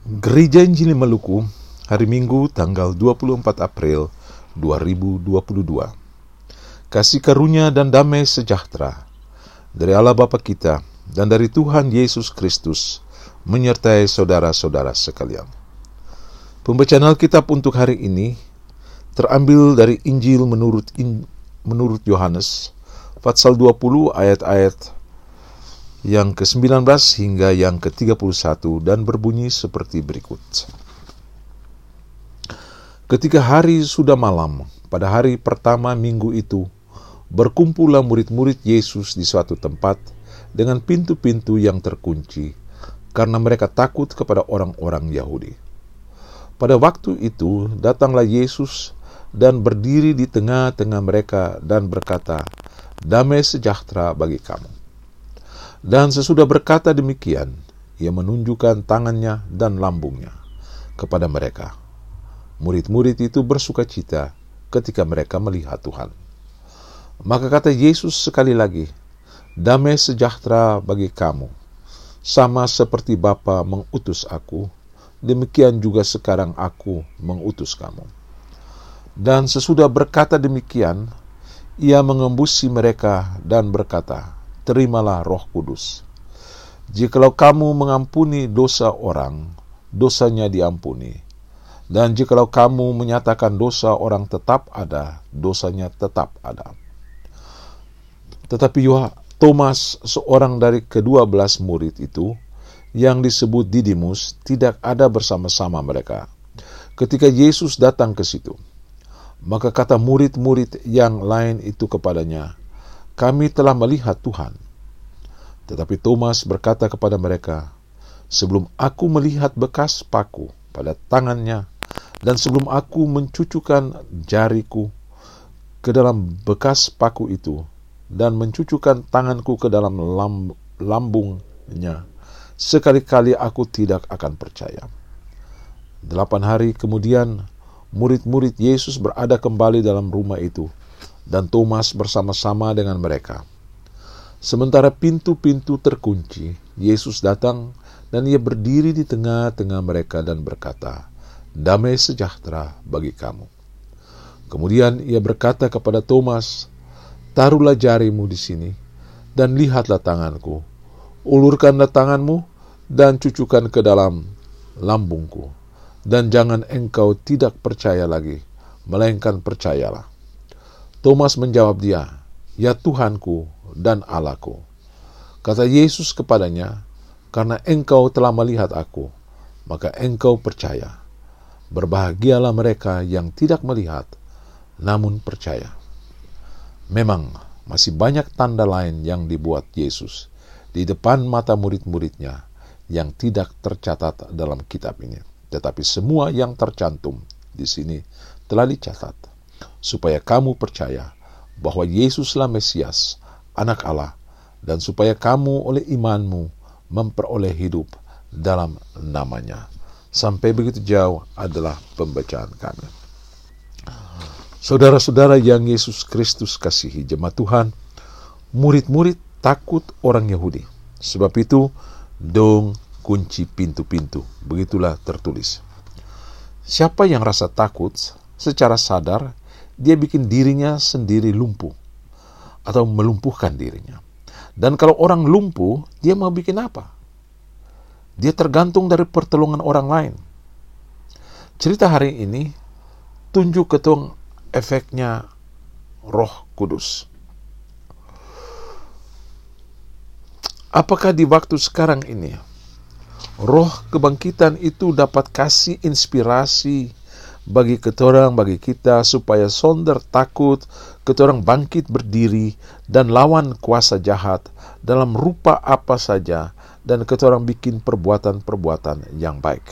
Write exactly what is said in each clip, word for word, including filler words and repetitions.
Gereja Injili Maluku, hari Minggu tanggal dua puluh empat April dua ribu dua puluh dua. Kasih karunia dan damai sejahtera dari Allah Bapa kita dan dari Tuhan Yesus Kristus menyertai saudara-saudara sekalian. Pembacaan Alkitab untuk hari ini terambil dari Injil menurut in, menurut Yohanes, pasal dua puluh ayat-ayat yang ke sembilan belas hingga yang ke tiga puluh satu dan berbunyi seperti berikut. Ketika hari sudah malam, pada hari pertama minggu itu, berkumpullah murid-murid Yesus di suatu tempat dengan pintu-pintu yang terkunci, karena mereka takut kepada orang-orang Yahudi. Pada waktu itu, datanglah Yesus dan berdiri di tengah-tengah mereka dan berkata, "Damai sejahtera bagi kamu." Dan sesudah berkata demikian, ia menunjukkan tangannya dan lambungnya kepada mereka. Murid-murid itu bersukacita ketika mereka melihat Tuhan. Maka kata Yesus sekali lagi, "Damai sejahtera bagi kamu. Sama seperti Bapa mengutus aku, demikian juga sekarang aku mengutus kamu." Dan sesudah berkata demikian, ia mengembusi mereka dan berkata, "Terimalah Roh Kudus. Jikalau kamu mengampuni dosa orang, dosanya diampuni. Dan jikalau kamu menyatakan dosa orang tetap ada, dosanya tetap ada." Tetapi Thomas, seorang dari kedua belas murid itu, yang disebut Didimus, tidak ada bersama-sama mereka ketika Yesus datang ke situ. Maka kata murid-murid yang lain itu kepadanya, "Kami telah melihat Tuhan." Tetapi Thomas berkata kepada mereka, "Sebelum aku melihat bekas paku pada tangannya, dan sebelum aku mencucukkan jariku ke dalam bekas paku itu, dan mencucukkan tanganku ke dalam lamb- lambungnya, sekali-kali aku tidak akan percaya." Delapan hari kemudian, murid-murid Yesus berada kembali dalam rumah itu, dan Thomas bersama-sama dengan mereka. Sementara pintu-pintu terkunci, Yesus datang dan ia berdiri di tengah-tengah mereka dan berkata, "Damai sejahtera bagi kamu." Kemudian ia berkata kepada Thomas, "Taruhlah jarimu di sini, dan lihatlah tanganku. Ulurkanlah tanganmu, dan cucukkan ke dalam lambungku. Dan jangan engkau tidak percaya lagi, melainkan percayalah." Thomas menjawab dia, "Ya Tuhanku dan Allahku." Kata Yesus kepadanya, "Karena engkau telah melihat aku, maka engkau percaya. Berbahagialah mereka yang tidak melihat, namun percaya." Memang masih banyak tanda lain yang dibuat Yesus di depan mata murid-muridnya yang tidak tercatat dalam kitab ini. Tetapi semua yang tercantum di sini telah dicatat, supaya kamu percaya bahwa Yesuslah Mesias, Anak Allah, dan supaya kamu oleh imanmu memperoleh hidup dalam namanya. Sampai begitu jauh adalah pembacaan kami. Saudara-saudara yang Yesus Kristus kasihi, jemaat Tuhan, murid-murid takut orang Yahudi. Sebab itu, dong kunci pintu-pintu. Begitulah tertulis. Siapa yang rasa takut, secara sadar, dia bikin dirinya sendiri lumpuh atau melumpuhkan dirinya. Dan kalau orang lumpuh, dia mau bikin apa? Dia tergantung dari pertolongan orang lain. Cerita hari ini tunjuk ketong efeknya Roh Kudus. Apakah di waktu sekarang ini Roh kebangkitan itu dapat kasih inspirasi bagi ketorang, bagi kita, supaya sonder takut, ketorang bangkit berdiri dan lawan kuasa jahat dalam rupa apa saja, dan ketorang bikin perbuatan-perbuatan yang baik?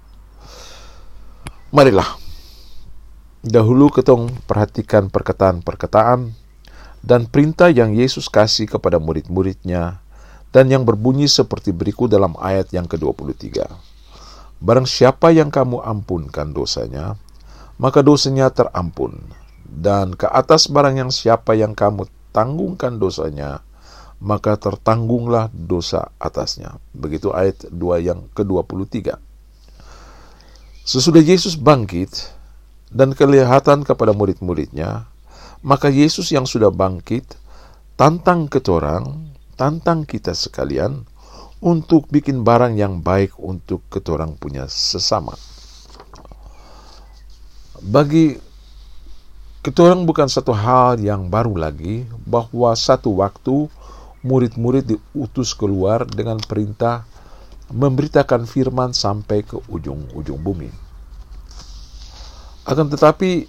Marilah dahulu ketong perhatikan perkataan-perkataan dan perintah yang Yesus kasih kepada murid-muridnya, dan yang berbunyi seperti berikut dalam ayat yang ke dua puluh tiga. "Barang siapa yang kamu ampunkan dosanya, maka dosanya terampun. Dan ke atas barang yang siapa yang kamu tanggungkan dosanya, maka tertanggunglah dosa atasnya." Begitu ayat dua yang ke dua puluh tiga. Sesudah Yesus bangkit dan kelihatan kepada murid-muridnya, maka Yesus yang sudah bangkit tantang ketorang, tantang kita sekalian untuk bikin barang yang baik untuk ketorang punya sesama. Bagi ketorang bukan satu hal yang baru lagi bahwa satu waktu murid-murid diutus keluar dengan perintah memberitakan firman sampai ke ujung-ujung bumi. Akan tetapi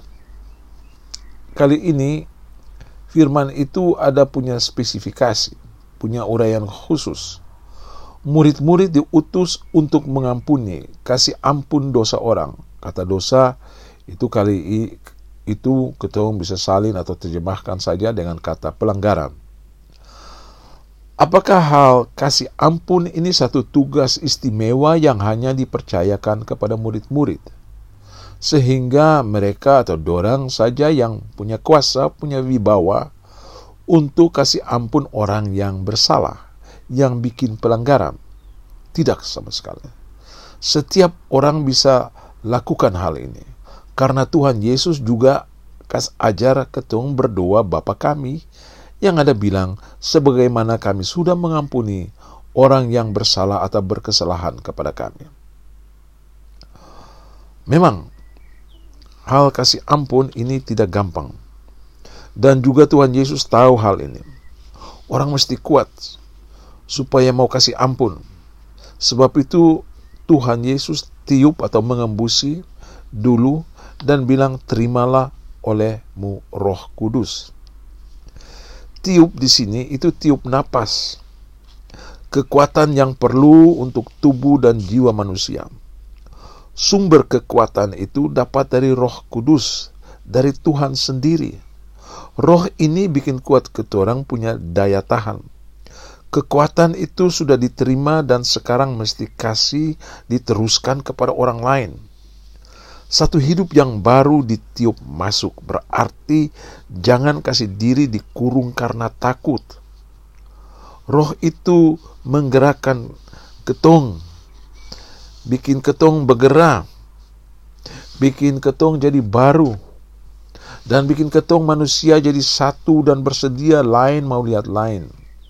kali ini firman itu ada punya spesifikasi, punya uraian khusus. Murid-murid diutus untuk mengampuni, kasih ampun dosa orang. Kata dosa itu kali itu kita bisa salin atau terjemahkan saja dengan kata pelanggaran. Apakah hal kasih ampun ini satu tugas istimewa yang hanya dipercayakan kepada murid-murid, sehingga mereka atau dorang saja yang punya kuasa, punya wibawa untuk kasih ampun orang yang bersalah, yang bikin pelanggaran? Tidak sama sekali. Setiap orang bisa lakukan hal ini, karena Tuhan Yesus juga kas ajar ketong berdoa Bapa kami, yang ada bilang, sebagaimana kami sudah mengampuni orang yang bersalah atau berkesalahan kepada kami. Memang, hal kasih ampun ini tidak gampang. Dan juga Tuhan Yesus tahu hal ini. Orang mesti kuat supaya mau kasih ampun. Sebab itu Tuhan Yesus tiup atau mengembusi dulu dan bilang, terimalah olehmu Roh Kudus. Tiup di sini itu tiup napas, kekuatan yang perlu untuk tubuh dan jiwa manusia. Sumber kekuatan itu dapat dari Roh Kudus, dari Tuhan sendiri. Roh ini bikin kuat ketorang punya daya tahan. Kekuatan itu sudah diterima dan sekarang mesti kasih diteruskan kepada orang lain. Satu hidup yang baru ditiup masuk, berarti jangan kasih diri dikurung karena takut. Roh itu menggerakkan ketong, bikin ketong bergerak, bikin ketong jadi baru, dan bikin ketong manusia jadi satu dan bersedia lain mau lihat lain.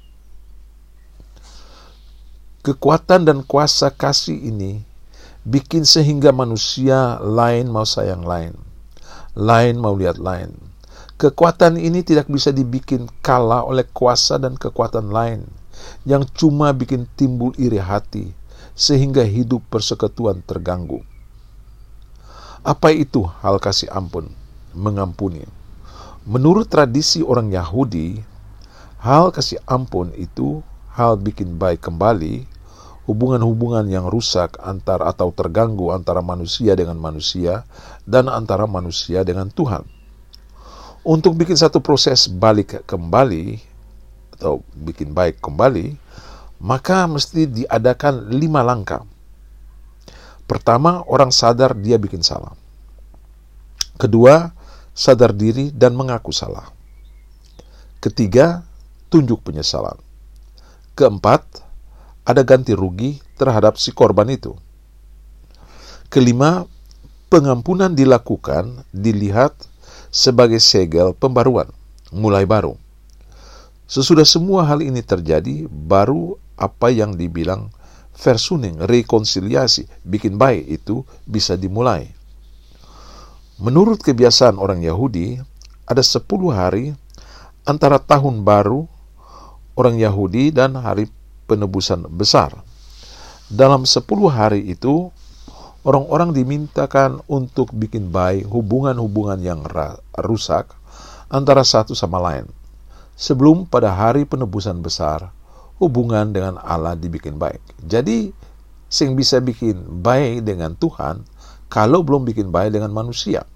Kekuatan dan kuasa kasih ini bikin sehingga manusia lain mau sayang lain, lain mau lihat lain. Kekuatan ini tidak bisa dibikin kalah oleh kuasa dan kekuatan lain yang cuma bikin timbul iri hati sehingga hidup persekutuan terganggu. Apa itu hal kasih ampun, mengampuni? Menurut tradisi orang Yahudi, hal kasih ampun itu hal bikin baik kembali hubungan-hubungan yang rusak antar atau terganggu antara manusia dengan manusia dan antara manusia dengan Tuhan. Untuk bikin satu proses balik kembali atau bikin baik kembali, maka mesti diadakan lima langkah. Pertama, orang sadar dia bikin salah. Kedua, sadar diri dan mengaku salah. Ketiga, tunjuk penyesalan. Keempat, ada ganti rugi terhadap si korban itu. Kelima, pengampunan dilakukan, dilihat sebagai segel pembaruan, mulai baru. Sesudah semua hal ini terjadi, baru apa yang dibilang versuning, rekonsiliasi, bikin baik itu bisa dimulai. Menurut kebiasaan orang Yahudi, ada sepuluh hari antara tahun baru orang Yahudi dan hari penebusan besar. Dalam sepuluh hari itu, orang-orang dimintakan untuk bikin baik hubungan-hubungan yang rusak antara satu sama lain. Sebelum pada hari penebusan besar, hubungan dengan Allah dibikin baik. Jadi, sing bisa bikin baik dengan Tuhan, kalau belum bikin baik dengan manusia.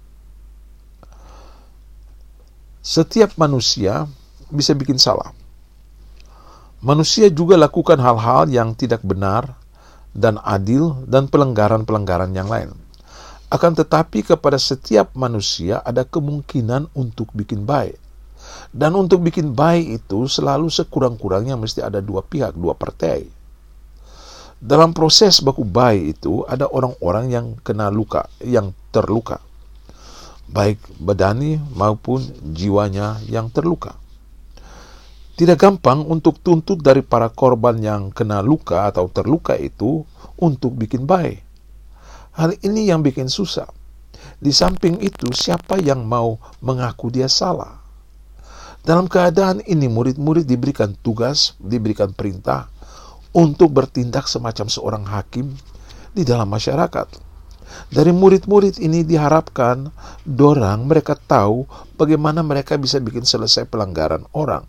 Setiap manusia bisa bikin salah. Manusia juga lakukan hal-hal yang tidak benar dan adil dan pelanggaran-pelanggaran yang lain. Akan tetapi kepada setiap manusia ada kemungkinan untuk bikin baik. Dan untuk bikin baik itu selalu sekurang-kurangnya mesti ada dua pihak, dua partai. Dalam proses baku bayi itu ada orang-orang yang kena luka, yang terluka, baik badani maupun jiwanya yang terluka. Tidak gampang untuk tuntut dari para korban yang kena luka atau terluka itu untuk bikin baik. Hal ini yang bikin susah. Di samping itu, siapa yang mau mengaku dia salah? Dalam keadaan ini, murid-murid diberikan tugas, diberikan perintah untuk bertindak semacam seorang hakim di dalam masyarakat. Dari murid-murid ini diharapkan dorang mereka tahu bagaimana mereka bisa bikin selesai pelanggaran orang.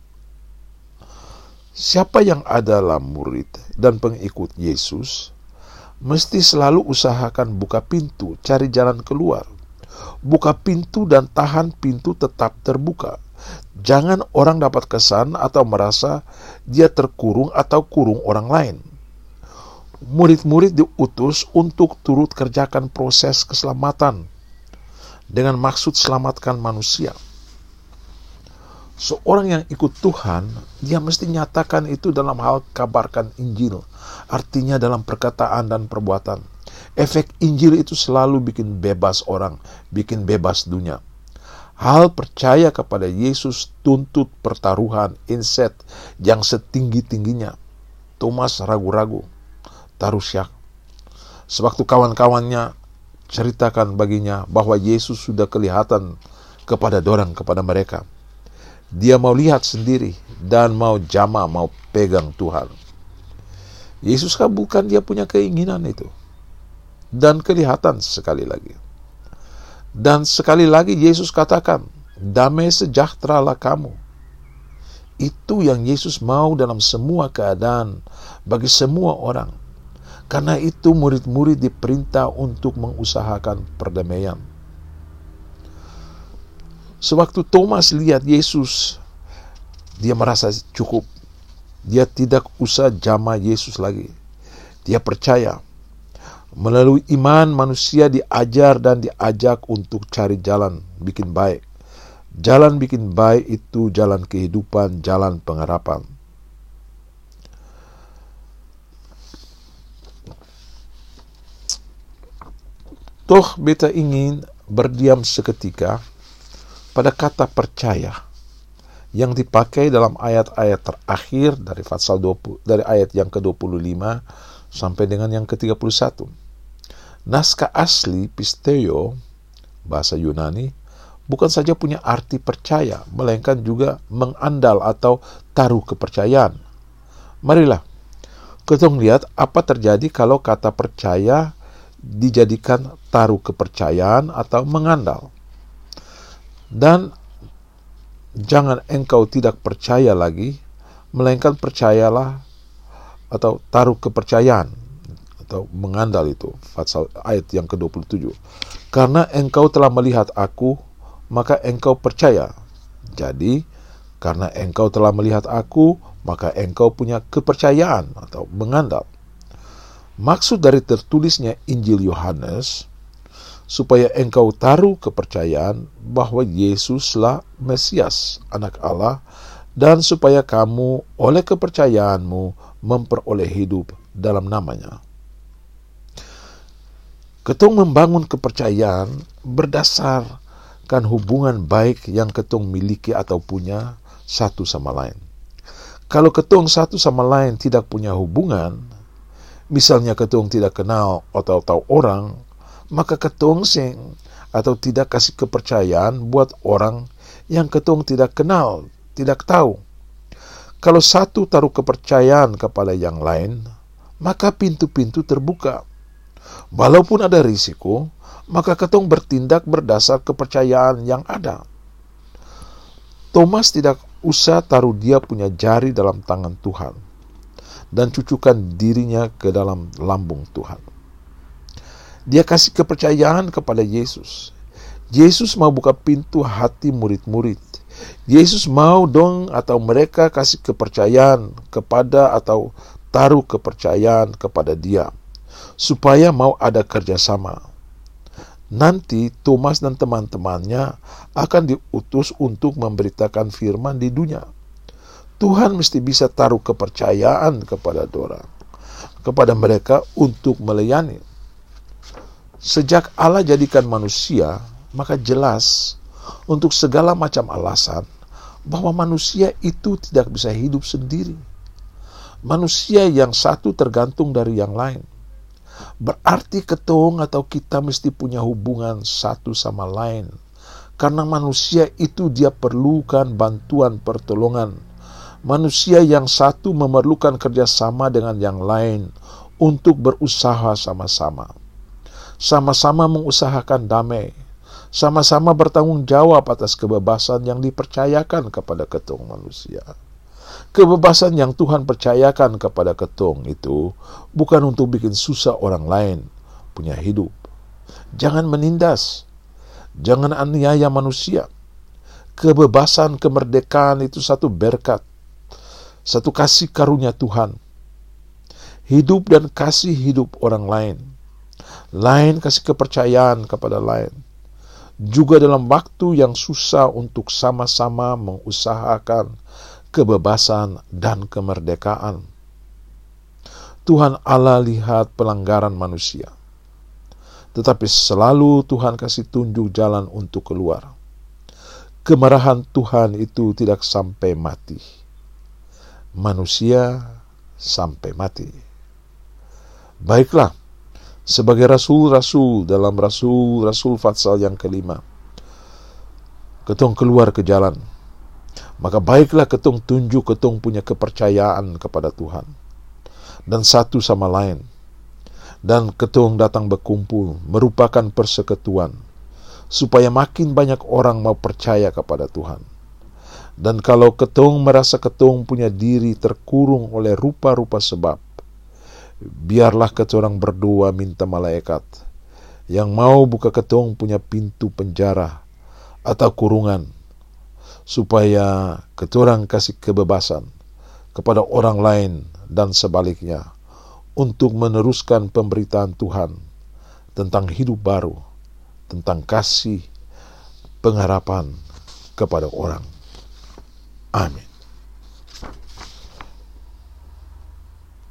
Siapa yang adalah murid dan pengikut Yesus mesti selalu usahakan buka pintu, cari jalan keluar. Buka pintu dan tahan pintu tetap terbuka. Jangan orang dapat kesan atau merasa dia terkurung atau kurung orang lain. Murid-murid diutus untuk turut kerjakan proses keselamatan dengan maksud selamatkan manusia. Seorang yang ikut Tuhan, dia mesti nyatakan itu dalam hal kabarkan Injil. Artinya dalam perkataan dan perbuatan. Efek Injil itu selalu bikin bebas orang, bikin bebas dunia. Hal percaya kepada Yesus tuntut pertaruhan, inset yang setinggi-tingginya. Thomas ragu-ragu, taruh syak. Sewaktu kawan-kawannya ceritakan baginya bahwa Yesus sudah kelihatan kepada dorang, kepada mereka. Dia mau lihat sendiri dan mau jama, mau pegang Tuhan. Yesus kabulkan dia punya keinginan itu. Dan kelihatan sekali lagi. Dan sekali lagi Yesus katakan, damai sejahteralah kamu. Itu yang Yesus mau dalam semua keadaan, bagi semua orang. Karena itu murid-murid diperintah untuk mengusahakan perdamaian. Sewaktu Thomas lihat Yesus, dia merasa cukup. Dia tidak usah jama Yesus lagi. Dia percaya. Melalui iman manusia diajar dan diajak untuk cari jalan bikin baik. Jalan bikin baik itu jalan kehidupan, jalan pengharapan. Toh beta ingin berdiam seketika pada kata percaya yang dipakai dalam ayat-ayat terakhir dari pasal dua puluh, dari ayat yang ke dua puluh lima sampai dengan yang ke tiga puluh satu. Naskah asli pisteo, bahasa Yunani, bukan saja punya arti percaya, melainkan juga mengandal atau taruh kepercayaan. Marilah kita lihat apa terjadi kalau kata percaya dijadikan taruh kepercayaan atau mengandal. Dan jangan engkau tidak percaya lagi, melainkan percayalah atau taruh kepercayaan atau mengandal itu, pasal ayat yang ke dua puluh tujuh. Karena engkau telah melihat aku, maka engkau percaya. Jadi, karena engkau telah melihat aku, maka engkau punya kepercayaan atau mengandal. Maksud dari tertulisnya Injil Yohanes, supaya engkau taruh kepercayaan bahwa Yesuslah Mesias, Anak Allah, dan supaya kamu oleh kepercayaanmu memperoleh hidup dalam namanya. Ketong membangun kepercayaan berdasarkan hubungan baik yang ketong miliki atau punya satu sama lain. Kalau ketong satu sama lain tidak punya hubungan, misalnya ketong tidak kenal atau tahu orang, maka ketong sing atau tidak kasih kepercayaan buat orang yang ketong tidak kenal, tidak tahu. Kalau satu taruh kepercayaan kepada yang lain, maka pintu-pintu terbuka. Walaupun ada risiko, maka ketong bertindak berdasar kepercayaan yang ada. Thomas tidak usah taruh dia punya jari dalam tangan Tuhan dan cucukan dirinya ke dalam lambung Tuhan. Dia kasih kepercayaan kepada Yesus. Yesus mau buka pintu hati murid-murid. Yesus mau dong atau mereka kasih kepercayaan kepada atau taruh kepercayaan kepada dia, supaya mau ada kerjasama. Nanti Thomas dan teman-temannya akan diutus untuk memberitakan firman di dunia. Tuhan mesti bisa taruh kepercayaan kepada dorang. kepada mereka untuk melayani. Sejak Allah jadikan manusia, maka jelas untuk segala macam alasan bahwa manusia itu tidak bisa hidup sendiri. Manusia yang satu tergantung dari yang lain. Berarti ketong atau kita mesti punya hubungan satu sama lain. Karena manusia itu dia perlukan bantuan pertolongan. Manusia yang satu memerlukan kerjasama dengan yang lain untuk berusaha sama-sama. Sama-sama mengusahakan damai. Sama-sama bertanggung jawab atas kebebasan yang dipercayakan kepada ketong manusia. Kebebasan yang Tuhan percayakan kepada ketong itu bukan untuk bikin susah orang lain punya hidup. Jangan menindas. Jangan aniaya manusia. Kebebasan, kemerdekaan itu satu berkat. Satu kasih karunia Tuhan. Hidup dan kasih hidup orang lain. Lain kasih kepercayaan kepada lain. Juga dalam waktu yang susah untuk sama-sama mengusahakan kebebasan dan kemerdekaan. Tuhan Allah lihat pelanggaran manusia. Tetapi selalu Tuhan kasih tunjuk jalan untuk keluar. Kemarahan Tuhan itu tidak sampai mati. Manusia sampai mati. Baiklah, sebagai rasul-rasul dalam rasul-rasul Fatsal yang kelima, ketong keluar ke jalan. Maka baiklah ketong tunjuk ketong punya kepercayaan kepada Tuhan. Dan satu sama lain. Dan ketong datang berkumpul merupakan persekutuan supaya makin banyak orang mau percaya kepada Tuhan. Dan kalau ketong merasa ketong punya diri terkurung oleh rupa-rupa sebab, biarlah ketong berdoa minta malaikat yang mau buka ketong punya pintu penjara atau kurungan, supaya ketong kasih kebebasan kepada orang lain dan sebaliknya, untuk meneruskan pemberitaan Tuhan tentang hidup baru, tentang kasih, pengharapan kepada orang. Amin.